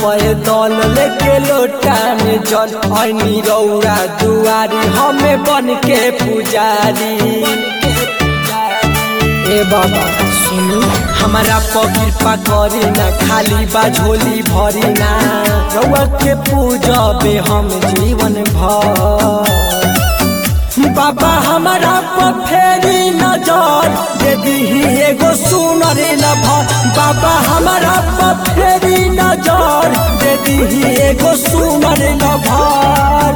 पैदल लेके लोटा में जल ऐनी रौरा दुआरी हमें बन के पुजारी। ए बाबा सुनी हमारा कृपा करी ना, खाली बाझोली भरी ना, रउआ के पूजबे हम जीवन भर। बाबा हमारा फेरी नजर दे दीही एगो सुनर लभर। बाबा हमारा फेरी नजर दे दीही एगो सुनर लभर।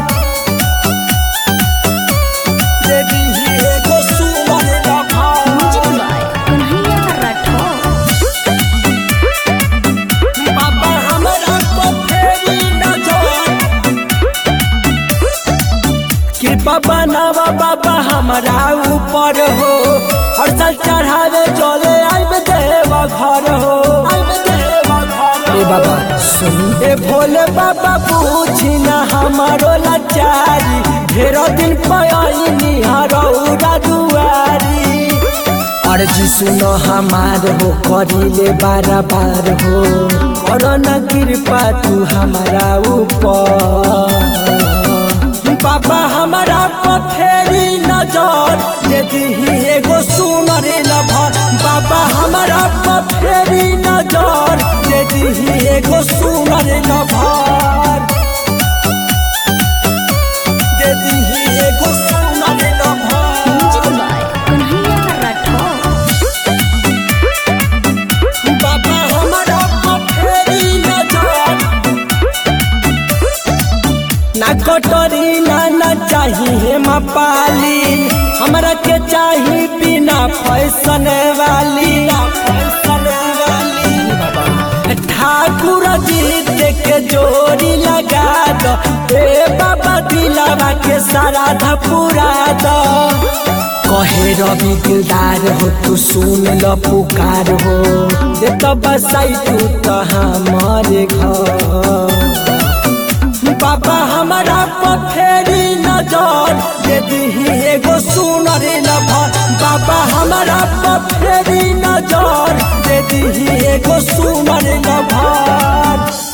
दे दीही एगो सुनर लभर। बाबा हमारा फेरी नजर कृपा बनावा बाबा हमारा ऊपर हो। हर साल चढ़ावे चले आइब देवा घर हो। ए बाबा सुनी ए भोले बाबा पूछी ना हमारो लाचारी, ढेरों दिन पयानी हरौरा दुआरी। अर्जी सुनो हमार हो करीले बार बार हो, करो ना कृपा तू हमारा ऊपर। बाबा हमारा फेरी नजर दे दीही एगो सुनर लभर। बाबा हमारा फेरी नजर दे दीही एगो सुनर लभर। दे दीही एगो सुनर लभर। बाबा हमारा फेरी नजर ना कटोरी ना चाहिए मापाली, हमरा के चाहिए बिना फैशन वाली। ठाकुर जी के जोड़ी लगा दो ए बाबा, दिलावा के सारा पूरा दो। कहे रवि दिलदार हो तू सुन लो पुकार हो, दे तो बसाई तू तो हमारे घर। बाबा हमारा फेरी नजर दे दीही एगो सुनर लभर। बाबा हमारा फेरी नजर दे दीही एगो सुनर लभर।